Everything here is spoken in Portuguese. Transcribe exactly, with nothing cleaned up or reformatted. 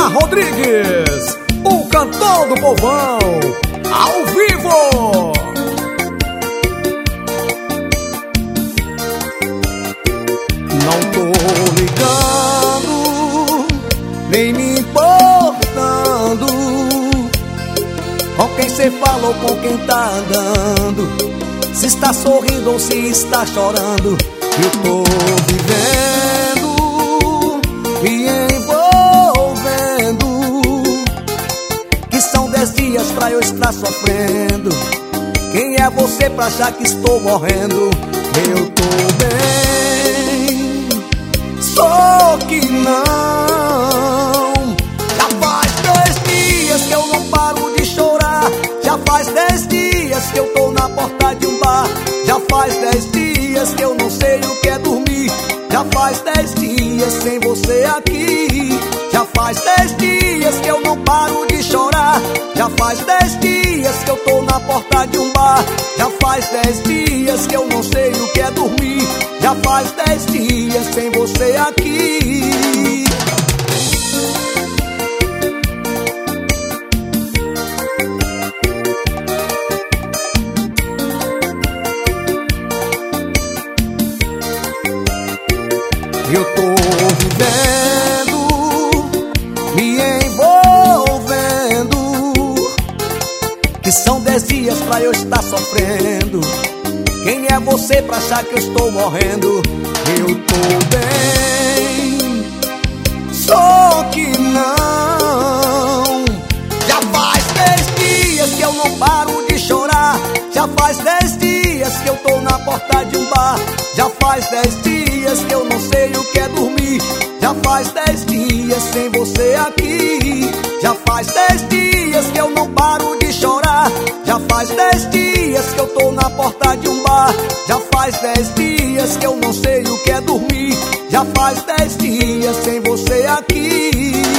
Rodrigues, o cantor do povão, ao vivo. Não tô ligando, nem me importando com quem cê fala ou com quem tá andando, se está sorrindo ou se está chorando. Eu tô vivendo, me envolvendo, que são dez dias pra eu estar sofrendo. Quem é você pra achar que estou morrendo? Eu tô bem, só que não. Já faz dez dias que eu não paro de chorar. Já faz dez dias que eu tô na porta de um bar. Já faz dez dias que eu não sei o que é dormir. Já faz dez dias sem você aqui. Já faz dez dias que eu não paro de chorar. Já faz dez dias que eu tô na porta de um bar. Já faz dez dias que eu não sei o que é dormir. Já faz dez dias sem você aqui. Eu tô vivendo, me envolvendo, que são dez dias pra eu estar sofrendo. Quem é você pra achar que eu estou morrendo? Eu tô bem, só que não. Já faz dez dias que eu não paro de chorar. Já faz dez dias que eu tô na porta de um bar. Já faz dez dias que eu não sei o que é dormir. Já faz dez dias sem você aqui. Já faz dez dias que eu não paro de chorar. Já faz dez dias que eu tô na porta de um bar. Já faz dez dias que eu não sei o que é dormir. Já faz dez dias sem você aqui.